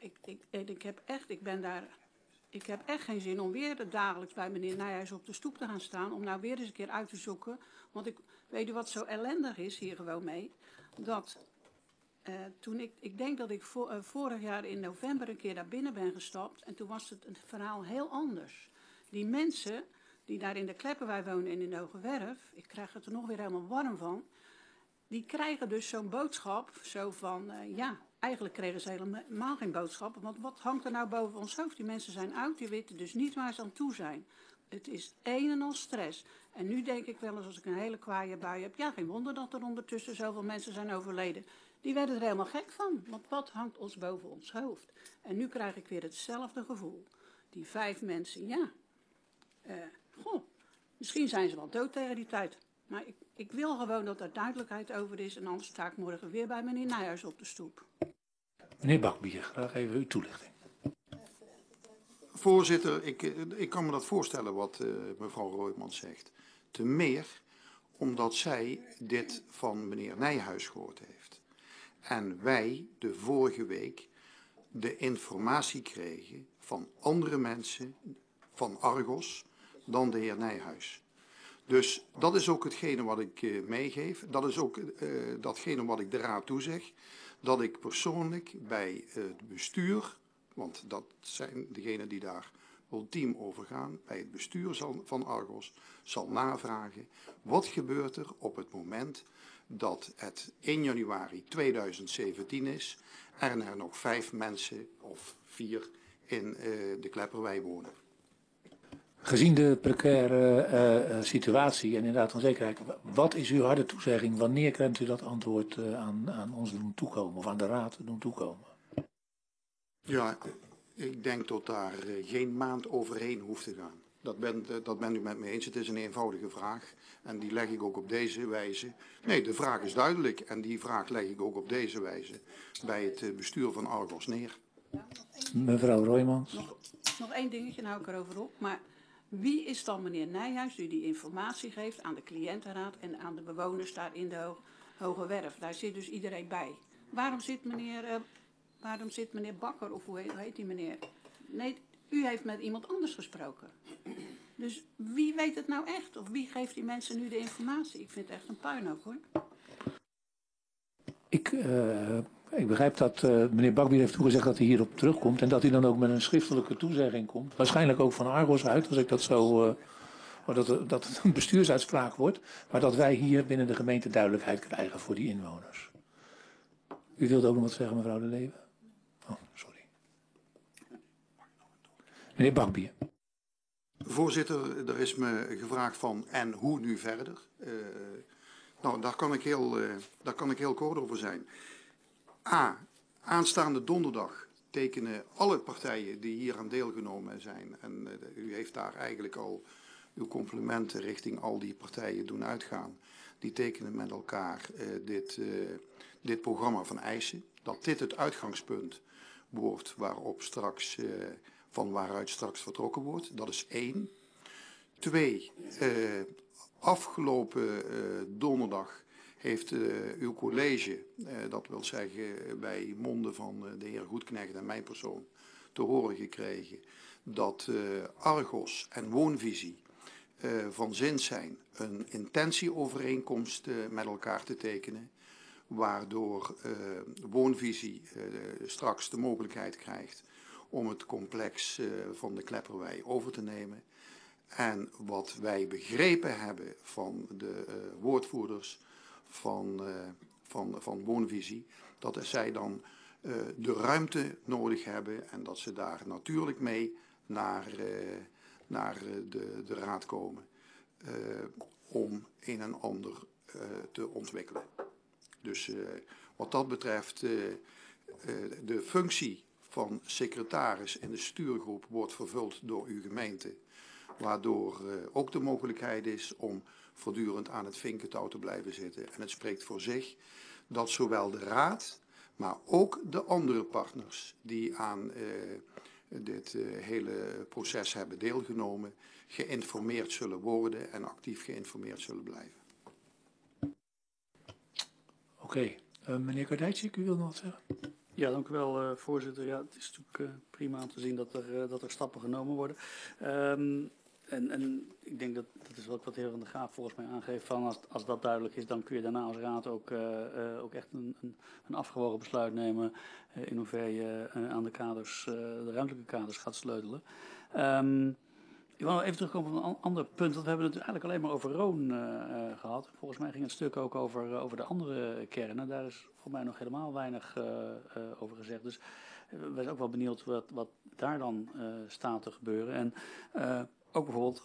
ik heb echt geen zin om weer dagelijks bij meneer Nijhuis op de stoep te gaan staan. Om nou weer eens een keer uit te zoeken. Want weet u wat zo ellendig is hier gewoon mee? Dat ik denk dat ik vorig jaar in november een keer daar binnen ben gestapt. En toen was het verhaal heel anders. Die mensen die daar in de Kleppenwei wonen en in de Hoge Werf. Ik krijg het er nog weer helemaal warm van. Die krijgen dus zo'n boodschap. Zo van, eigenlijk kregen ze helemaal geen boodschap. Want wat hangt er nou boven ons hoofd? Die mensen zijn oud, die weten dus niet waar ze aan toe zijn. Het is een en al stress. En nu denk ik wel eens als ik een hele kwaaie bui heb. Ja, geen wonder dat er ondertussen zoveel mensen zijn overleden. Die werden er helemaal gek van. Want wat hangt ons boven ons hoofd? En nu krijg ik weer hetzelfde gevoel. Die 5 mensen, misschien zijn ze wel dood tegen die tijd. Maar ik wil gewoon dat er duidelijkheid over is. En anders sta ik morgen weer bij meneer Nijhuis op de stoep. Meneer Bakbier, graag even uw toelichting. Voorzitter, ik kan me dat voorstellen wat mevrouw Roijmans zegt. Te meer omdat zij dit van meneer Nijhuis gehoord heeft. En wij de vorige week de informatie kregen van andere mensen van Argos dan de heer Nijhuis. Dus dat is ook hetgene wat ik meegeef. Dat is ook datgene wat ik de raad toezeg. Dat ik persoonlijk bij het bestuur, want dat zijn degenen die daar ultiem over gaan, bij het bestuur van Argos zal navragen. Wat gebeurt er op het moment dat het 1 januari 2017 is en er nog 5 mensen of 4 in de Klepperwei wonen? Gezien de precaire situatie en inderdaad onzekerheid, wat is uw harde toezegging? Wanneer kunt u dat antwoord aan ons doen toekomen of aan de raad doen toekomen? Ja, ik denk dat daar geen maand overheen hoeft te gaan. Dat bent u met me eens. Het is een eenvoudige vraag en die leg ik ook op deze wijze. Nee, de vraag is duidelijk en die vraag leg ik ook op deze wijze bij het bestuur van Argos neer. Mevrouw Roijmans. Nog één dingetje, nou hou ik erover op. Maar wie is dan meneer Nijhuis die informatie geeft aan de cliëntenraad en aan de bewoners daar in de Hoge Werf? Daar zit dus iedereen bij. Waarom zit meneer Bakker, of hoe heet die meneer? Nee, u heeft met iemand anders gesproken. Dus wie weet het nou echt? Of wie geeft die mensen nu de informatie? Ik vind het echt een puinhoop, hoor. Ik begrijp dat meneer Bakbier heeft toegezegd dat hij hierop terugkomt en dat hij dan ook met een schriftelijke toezegging komt. Waarschijnlijk ook van Argos uit, als ik dat zo, dat het een bestuursuitspraak wordt, maar dat wij hier binnen de gemeente duidelijkheid krijgen voor die inwoners. U wilde ook nog wat zeggen, mevrouw De Leeuwen? Oh, sorry. Meneer Bakbier. Voorzitter, er is me gevraagd van en hoe nu verder? Nou, daar kan ik heel kort over zijn. A, aanstaande donderdag tekenen alle partijen die hier aan deelgenomen zijn, en u heeft daar eigenlijk al uw complimenten richting al die partijen doen uitgaan, die tekenen met elkaar dit programma van eisen, dat dit het uitgangspunt wordt van waaruit straks vertrokken wordt. Dat is 1. 2, afgelopen donderdag heeft uw college, dat wil zeggen bij monden van de heer Goedknecht en mijn persoon, te horen gekregen dat Argos en Woonvisie van zin zijn een intentieovereenkomst met elkaar te tekenen, waardoor Woonvisie straks de mogelijkheid krijgt om het complex van de Klepperwei over te nemen. En wat wij begrepen hebben van de woordvoerders van Woonvisie, dat zij dan de ruimte nodig hebben en dat ze daar natuurlijk mee naar de raad komen om een en ander te ontwikkelen. Dus wat dat betreft, de functie van secretaris in de stuurgroep wordt vervuld door uw gemeente, waardoor ook de mogelijkheid is om voortdurend aan het vinkentouw te blijven zitten. En het spreekt voor zich dat zowel de raad, maar ook de andere partners die aan dit hele proces hebben deelgenomen, geïnformeerd zullen worden en actief geïnformeerd zullen blijven. Oké. Meneer Kardijtjik, u wil nog wat zeggen? Ja, dank u wel, voorzitter. Ja, het is natuurlijk prima om te zien dat er stappen genomen worden. En ik denk dat is ook wat de heer Van der Graaf volgens mij aangeeft. Van als dat duidelijk is, dan kun je daarna als raad ook echt een afgewogen besluit nemen. In hoeverre je aan de ruimtelijke kaders gaat sleutelen. Ik wil nog even terugkomen op een ander punt. Want we hebben het eigenlijk alleen maar over Roon gehad. Volgens mij ging het stuk ook over de andere kernen. Daar is voor mij nog helemaal weinig over gezegd. Dus we zijn ook wel benieuwd wat daar dan staat te gebeuren. En ook bijvoorbeeld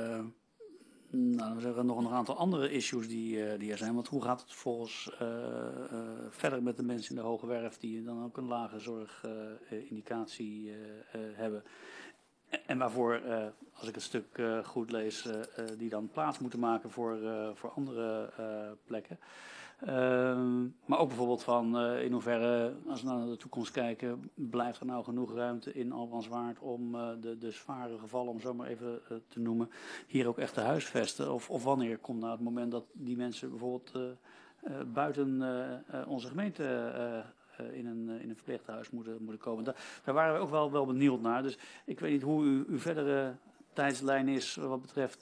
we zeggen nog een aantal andere issues die er zijn. Want hoe gaat het volgens verder met de mensen in de Hoge Werf die dan ook een lage zorgindicatie hebben? En waarvoor, als ik het stuk goed lees, die dan plaats moeten maken voor andere plekken. Maar ook bijvoorbeeld van in hoeverre, als we naar de toekomst kijken, blijft er nou genoeg ruimte in Albanswaard om de zware gevallen, om zo maar even te noemen, hier ook echt te huisvesten? Of wanneer komt nou het moment dat die mensen bijvoorbeeld buiten onze gemeente in een verpleeghuis moeten komen? Daar waren we ook wel benieuwd naar. Dus ik weet niet hoe uw verdere tijdslijn is wat betreft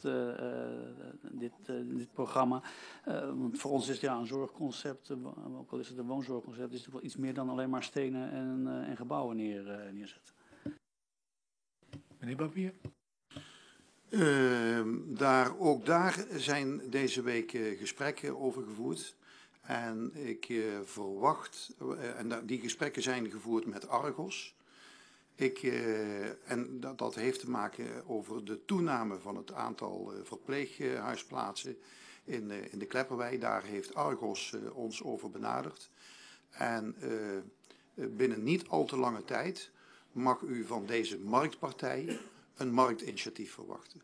dit programma. Want voor ons is het een zorgconcept, ook al is het een woonzorgconcept, is het wel iets meer dan alleen maar stenen en gebouwen neerzetten. Meneer Barbier? Ook daar zijn deze week gesprekken over gevoerd. En ik verwacht, en die gesprekken zijn gevoerd met Argos. En dat heeft te maken over de toename van het aantal verpleeghuisplaatsen in de Klepperwei. Daar heeft Argos ons over benaderd. En binnen niet al te lange tijd mag u van deze marktpartij een marktinitiatief verwachten.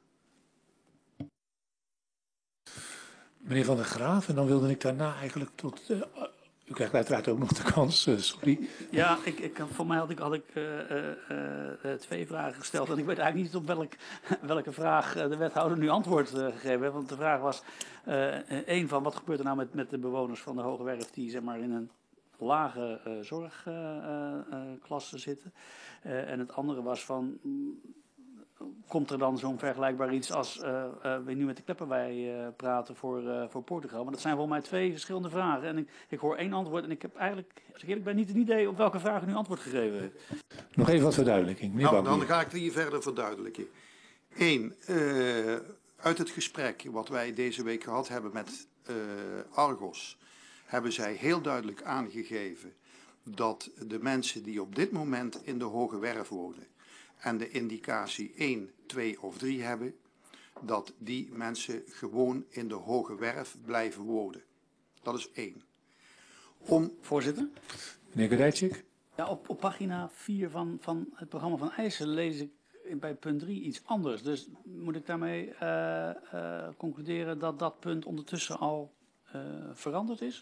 Meneer Van der Graaf, en dan wilde ik daarna eigenlijk tot... u krijgt uiteraard ook nog de kans, sorry. Ja, voor mij had ik 2 vragen gesteld. En ik weet eigenlijk niet op welke vraag de wethouder nu antwoord gegeven heeft. Want de vraag was, 1 van wat gebeurt er nou met de bewoners van de Hoge Werf die zeg maar in een lage zorgklasse zitten. En het andere was van... Komt er dan zo'n vergelijkbaar iets als we nu met de Klepperwei praten voor Portugal? Maar dat zijn volgens mij 2 verschillende vragen. En ik hoor 1 antwoord en ik heb eigenlijk, als ik eerlijk ben, niet het idee op welke vraag u nu antwoord gegeven heeft. Nog even wat verduidelijking. Nou, dan ga ik hier verder verduidelijken. 1. Uit het gesprek wat wij deze week gehad hebben met Argos, hebben zij heel duidelijk aangegeven dat de mensen die op dit moment in de Hoge Werf wonen en de indicatie 1, 2 of 3 hebben, dat die mensen gewoon in de Hoge Werf blijven wonen. Dat is 1. Voorzitter? Meneer Grijtschik? Ja, op pagina 4 van het programma van Eijssen lees ik bij punt 3 iets anders. Dus moet ik daarmee concluderen dat dat punt ondertussen al veranderd is?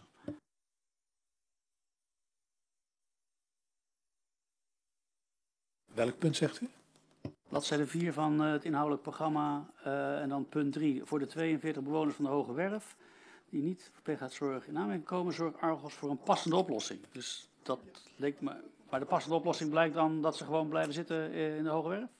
Welk punt zegt u? Bladzijde 4 van het inhoudelijk programma en dan punt 3. Voor de 42 bewoners van de Hoge Werf die niet verpleeghuiszorg in aanmerking komen, zorgt Argos voor een passende oplossing. Dus dat leek me... Maar de passende oplossing blijkt dan dat ze gewoon blijven zitten in de Hoge Werf?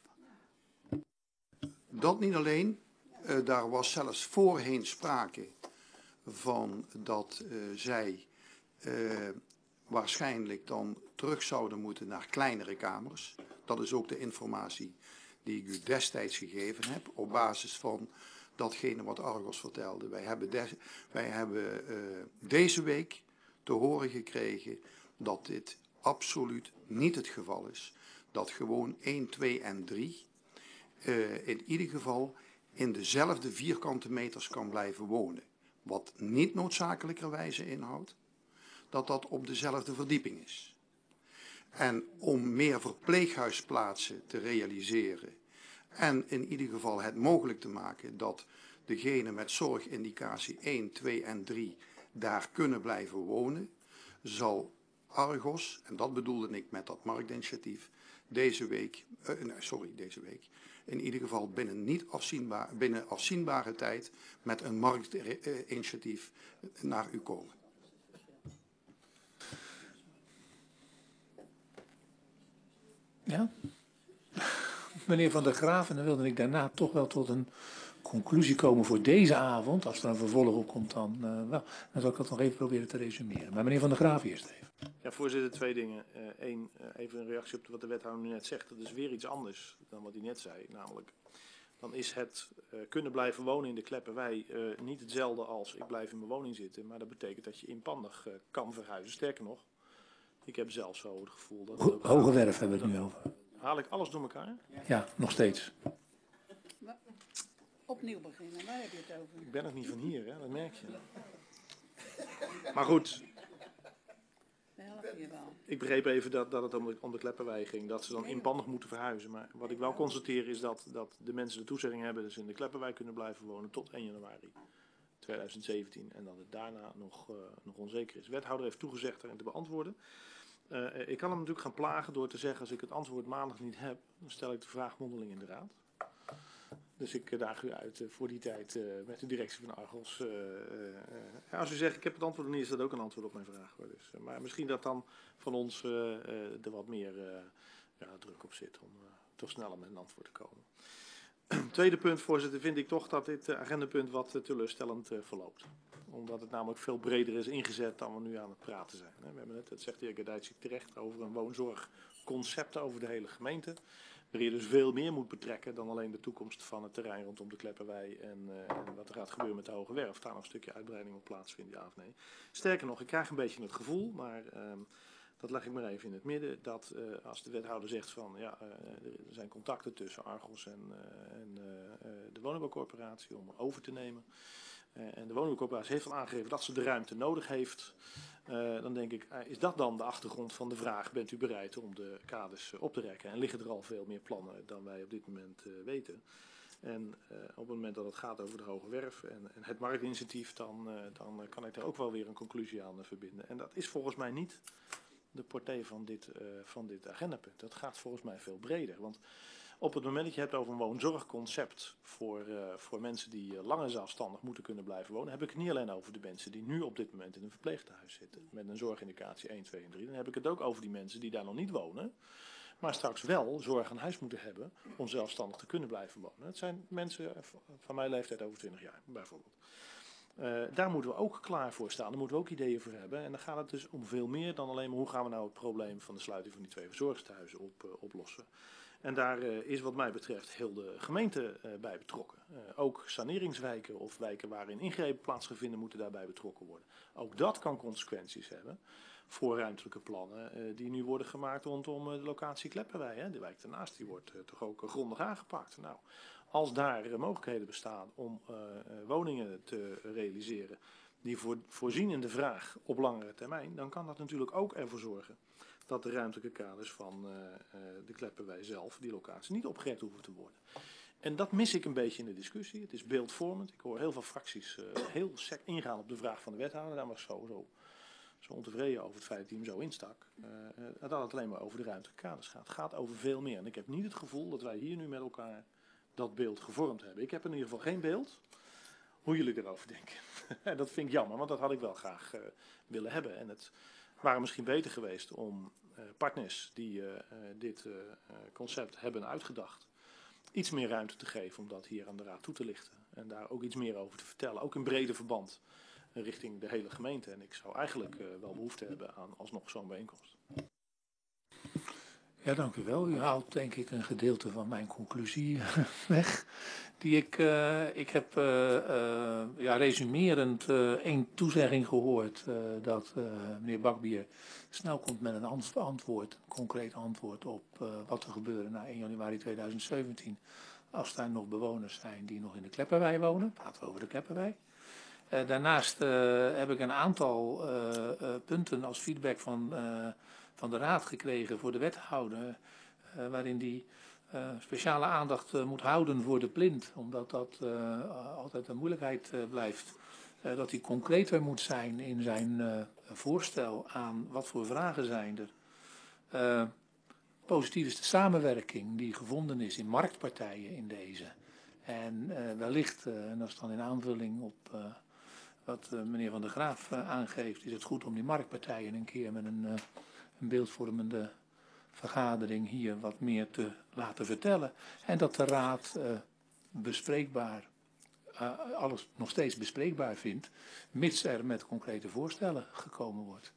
Dat niet alleen. Daar was zelfs voorheen sprake van dat zij waarschijnlijk dan terug zouden moeten naar kleinere kamers. Dat is ook de informatie die ik u destijds gegeven heb op basis van datgene wat Argos vertelde. Wij hebben deze week te horen gekregen dat dit absoluut niet het geval is. Dat gewoon 1, 2 en 3 in ieder geval in dezelfde vierkante meters kan blijven wonen. Wat niet noodzakelijkerwijze inhoudt dat dat op dezelfde verdieping is. En om meer verpleeghuisplaatsen te realiseren en in ieder geval het mogelijk te maken dat degene met zorgindicatie 1, 2 en 3 daar kunnen blijven wonen, zal Argos, en dat bedoelde ik met dat marktinitiatief, deze week, in ieder geval binnen afzienbare tijd met een marktinitiatief naar u komen. Ja? Meneer Van der Graaf, en dan wilde ik daarna toch wel tot een conclusie komen voor deze avond. Als er een vervolg op komt, dan zal ik dat nog even proberen te resumeren. Maar meneer Van der Graaf eerst even. Ja, voorzitter, 2 dingen. 1, even een reactie op wat de wethouder nu net zegt. Dat is weer iets anders dan wat hij net zei. Namelijk, dan is het kunnen blijven wonen in de Klepperwei niet hetzelfde als ik blijf in mijn woning zitten. Maar dat betekent dat je inpandig kan verhuizen. Sterker nog, ik heb zelfs zo het gevoel dat... Hoge Werf hebben we het nu over. Haal ik alles door elkaar? Ja, nog steeds. Opnieuw beginnen, waar heb je het over? Ik ben nog niet van hier, hè? Dat merk je. Maar goed. We helpen je wel. Ik begreep even dat het om de Kleppenwei ging, dat ze dan inpandig moeten verhuizen. Maar wat ik wel constateer is dat de mensen de toezegging hebben dat ze in de Kleppenwei kunnen blijven wonen tot 1 januari 2017. En dat het daarna nog onzeker is. De wethouder heeft toegezegd daarin te beantwoorden. Ik kan hem natuurlijk gaan plagen door te zeggen, als ik het antwoord maandag niet heb, dan stel ik de vraag mondeling in de raad. Dus ik daag u uit voor die tijd met de directie van Argos. Als u zegt, ik heb het antwoord nog niet, is dat ook een antwoord op mijn vraag. Hoor. Dus, maar misschien dat dan van ons er wat meer druk op zit om toch sneller met een antwoord te komen. Tweede punt, voorzitter, vind ik toch dat dit agendapunt wat teleurstellend verloopt. Omdat het namelijk veel breder is ingezet dan we nu aan het praten zijn. We hebben het, dat zegt de heer Gerdijtsik terecht, over een woonzorgconcept over de hele gemeente. Waar je dus veel meer moet betrekken dan alleen de toekomst van het terrein rondom de Kleppenwei en wat er gaat gebeuren met de Hoge Werf. Daar nog een stukje uitbreiding op plaatsvindt, ja of nee. Sterker nog, ik krijg een beetje het gevoel, maar dat leg ik maar even in het midden, dat als de wethouder zegt van ja, er zijn contacten tussen Argos en de woningbouwcorporatie om over te nemen. En de woningbouwcorporatie heeft al aangegeven dat ze de ruimte nodig heeft. Dan denk ik, is dat dan de achtergrond van de vraag, bent u bereid om de kaders op te rekken? En liggen er al veel meer plannen dan wij op dit moment weten? En op het moment dat het gaat over de Hoge Werf en het marktinitiatief, dan kan ik daar ook wel weer een conclusie aan verbinden. En dat is volgens mij niet de portée van dit agendapunt. Dat gaat volgens mij veel breder. Want op het moment dat je hebt over een woonzorgconcept voor mensen die langer zelfstandig moeten kunnen blijven wonen, heb ik het niet alleen over de mensen die nu op dit moment in een verpleeghuis zitten, met een zorgindicatie 1, 2 en 3. Dan heb ik het ook over die mensen die daar nog niet wonen, maar straks wel zorg aan huis moeten hebben om zelfstandig te kunnen blijven wonen. Het zijn mensen van mijn leeftijd over 20 jaar, bijvoorbeeld. Daar moeten we ook klaar voor staan, daar moeten we ook ideeën voor hebben. En dan gaat het dus om veel meer dan alleen maar hoe gaan we nou het probleem van de sluiting van die 2 verzorgingstehuizen oplossen. En daar is wat mij betreft heel de gemeente bij betrokken. Ook saneringswijken of wijken waarin ingrepen plaatsgevonden moeten daarbij betrokken worden. Ook dat kan consequenties hebben voor ruimtelijke plannen die nu worden gemaakt rondom de locatie Kleppenwei. Hè. De wijk daarnaast die wordt toch ook grondig aangepakt. Nou, als daar mogelijkheden bestaan om woningen te realiseren die voorzien in de vraag op langere termijn, dan kan dat natuurlijk ook ervoor zorgen dat de ruimtelijke kaders van de Kleppenwei zelf, die locatie, niet opgerekt hoeven te worden. En dat mis ik een beetje in de discussie. Het is beeldvormend. Ik hoor heel veel fracties heel sec ingaan op de vraag van de wethouder. Daar was zo ontevreden over het feit dat hij hem zo instak. Dat het alleen maar over de ruimtelijke kaders gaat. Het gaat over veel meer. En ik heb niet het gevoel dat wij hier nu met elkaar dat beeld gevormd hebben. Ik heb in ieder geval geen beeld hoe jullie erover denken. En dat vind ik jammer, want dat had ik wel graag willen hebben. En het waren misschien beter geweest om partners die dit concept hebben uitgedacht iets meer ruimte te geven om dat hier aan de raad toe te lichten. En daar ook iets meer over te vertellen. Ook in brede verband richting de hele gemeente. En ik zou eigenlijk wel behoefte hebben aan alsnog zo'n bijeenkomst. Ja, dank u wel. U haalt denk ik een gedeelte van mijn conclusie weg. Die ik heb resumerend één toezegging gehoord dat meneer Bakbier snel komt met een antwoord, een concreet antwoord op wat er gebeurt na 1 januari 2017. Als daar nog bewoners zijn die nog in de Kleppenwei wonen, praten we over de Kleppenwei. Daarnaast heb ik een aantal punten als feedback van de raad gekregen voor de wethouder, waarin die speciale aandacht moet houden voor de plint, omdat dat altijd een moeilijkheid blijft. Dat hij concreter moet zijn in zijn voorstel aan wat voor vragen zijn er. Positief is de samenwerking die gevonden is in marktpartijen in deze. En wellicht, en dat is dan in aanvulling op wat meneer Van der Graaf aangeeft, is het goed om die marktpartijen een keer met een beeldvormende vergadering hier wat meer te laten vertellen. En dat de raad bespreekbaar, alles nog steeds bespreekbaar vindt, mits er met concrete voorstellen gekomen wordt.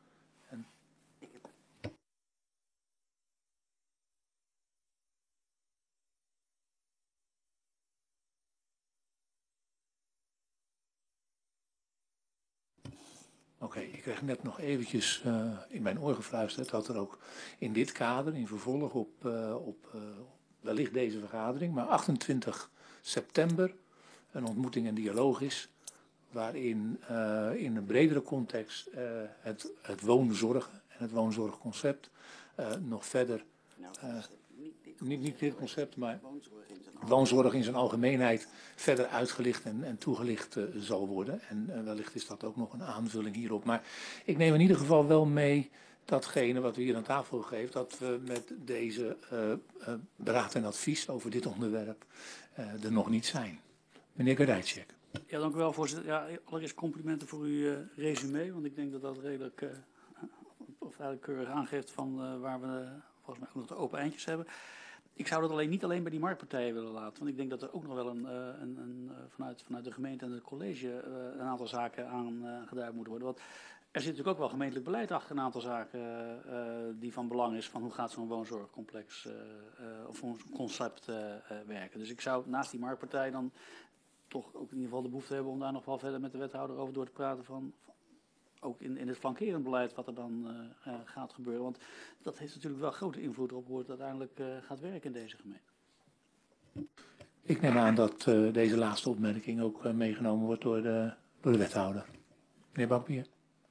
Oké, ik kreeg net nog eventjes in mijn oor gefluisterd dat er ook in dit kader, in vervolg op wellicht deze vergadering, maar 28 september een ontmoeting en dialoog is, waarin in een bredere context het woonzorgen en het woonzorgconcept nog verder, niet dit concept, maar woonzorg in zijn algemeenheid verder uitgelicht en toegelicht zal worden. En wellicht is dat ook nog een aanvulling hierop. Maar ik neem in ieder geval wel mee datgene wat u hier aan tafel geeft, dat we met deze beraad en advies over dit onderwerp er nog niet zijn. Meneer Gardijtschek. Ja, dank u wel, voorzitter. Ja, allereerst complimenten voor uw resume, want ik denk dat dat redelijk, of eigenlijk keurig aangeeft van waar we volgens mij ook nog de open eindjes hebben. Ik zou dat niet alleen bij die marktpartijen willen laten, want ik denk dat er ook nog wel vanuit de gemeente en het college een aantal zaken aangeduid moeten worden. Want er zit natuurlijk ook wel gemeentelijk beleid achter een aantal zaken die van belang is van hoe gaat zo'n woonzorgcomplex of zo'n concept werken. Dus ik zou naast die marktpartij dan toch ook in ieder geval de behoefte hebben om daar nog wel verder met de wethouder over door te praten van ook in het flankerend beleid wat er dan gaat gebeuren. Want dat heeft natuurlijk wel grote invloed op hoe het uiteindelijk gaat werken in deze gemeente. Ik neem aan dat deze laatste opmerking ook meegenomen wordt door de wethouder. Meneer Bampier.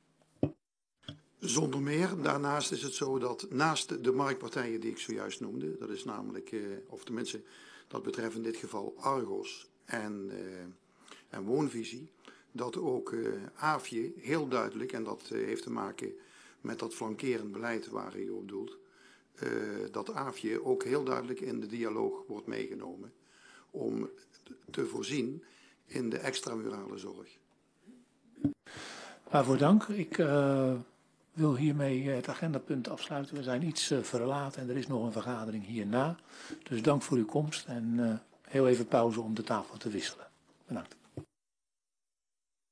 Zonder meer. Daarnaast is het zo dat naast de marktpartijen die ik zojuist noemde, dat is namelijk, of tenminste dat betreft in dit geval Argos en Woonvisie, dat ook AFJ heel duidelijk, en dat heeft te maken met dat flankerend beleid waar u op doelt, dat AFJ ook heel duidelijk in de dialoog wordt meegenomen om te voorzien in de extramurale zorg. Waarvoor dank. Ik wil hiermee het agendapunt afsluiten. We zijn iets verlaat en er is nog een vergadering hierna. Dus dank voor uw komst en heel even pauze om de tafel te wisselen. Bedankt.